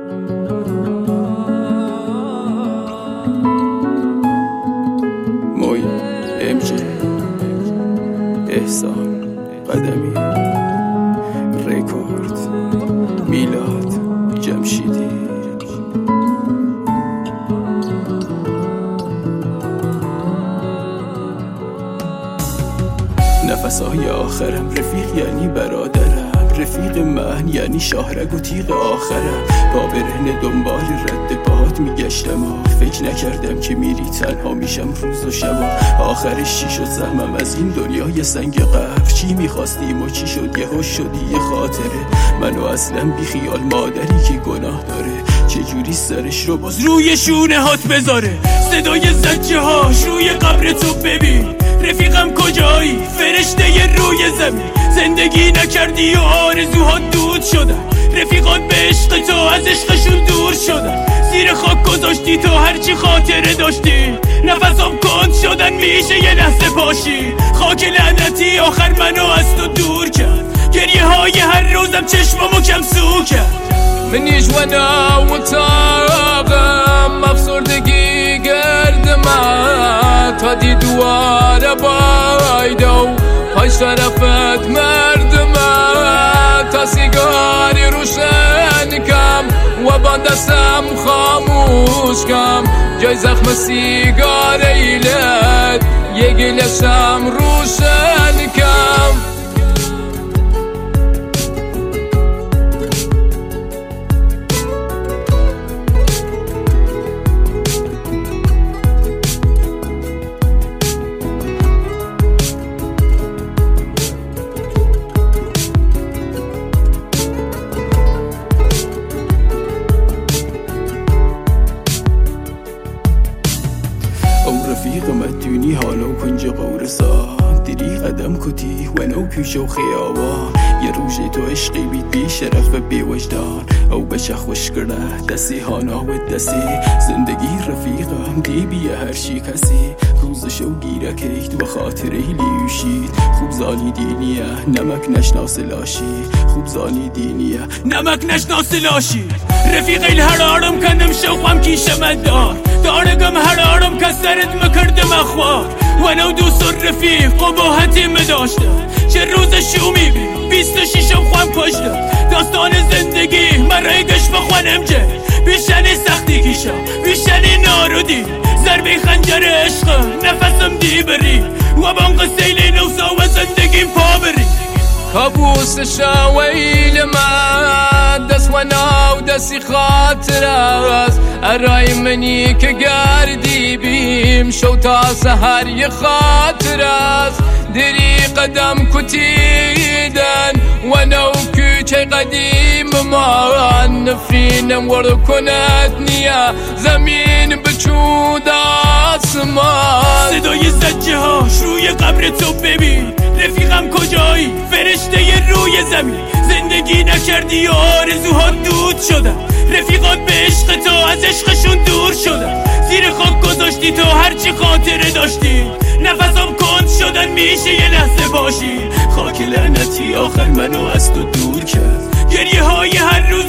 موی امجه احسان قدمی رکورد میلاد جمشیدی نفسهای آخرم رفیق یعنی برادرم رفیق من یعنی شاهرگ و تیغ آخرم با برهنه دنبال رد پاهات میگشتم فکر نکردم که میری تنها میشم روز و شب آخرش چی شد سهمم از این دنیای سنگ قبر چی میخواستیم و چی شد یه هوش شدی یه خاطره منو اصلا بی خیال مادری که گناه داره چجوری سرش رو باز روی شونه هات بذاره صدای زجه هاش روی قبر تو ببین رفیقم کجایی فرشته ی روی زمین زندگی نکردی و آرزوها دود شدن رفیقات به عشق تو از عشقشون دور شدن زیر خاک گذاشتی تو هرچی خاطره داشتی نفسام کند شدن میشه یه لحظه پاشی خاک لعنتی آخر منو از تو دور کرد گریه های هر روزم چشمامو کم سو کرد منیش و اتاقم افسردگی گردم تا دی دواره بایده و پاش طرفت مردم تا سیگاری روشن کم و با دستم خاموش کم جای زخم سیگار ایلت یه گلشم روشن کم رفیقم ادونی حالا کنج قورسان دیری قدم کتی و نو پیش و خیابان یه روژه تو عشقی بید بی شرف و بی وجدان او بشه خوش کرده دستی هانا و دستی زندگی رفیقم دی بیه هرشی کسی روزشو گیره کهید و خاطره لیوشید خوب زانی دینیه نمک نشناس لاشی خوب زانی دینیه نمک نشناس لاشی رفیق ایل هرارم کندم شوقم کیشه مدار دارگم هرارم کسرت مکردم اخوار و نو دوست رفیق قباحتی مداشتم چه روز شومی بی 26 خوام کشتم داستان زندگی مرای گشت بخوانم جه بیشنی سختی کیشم بیشنی نارودی ضربه خنجر عشق نفسم دی بری و بان قصه نوسا و زندگیم پا بری کابوس شاویل من دست و ناو دستی خاطر است ارای منی که گردی بیم شو تا سهر یه خاطر است دری قدم کتیدن و نو کوچه قدیم ما نفرینم ورد کند نیا زمین بچود آسمان صدای زجه هاش روی قبر تو ببین رفیقم کجایی فرشته ی روی زمین زندگی نکردی و آرزوها دود شدن رفیقات به عشق تو از عشقشون دور شدن زیر خاک گذاشتی تو هرچی خاطره داشتی نفسام کند شدن میشه یه لحظه باشی خاک لعنتی آخر منو از تو دور کرد گریه های هر روز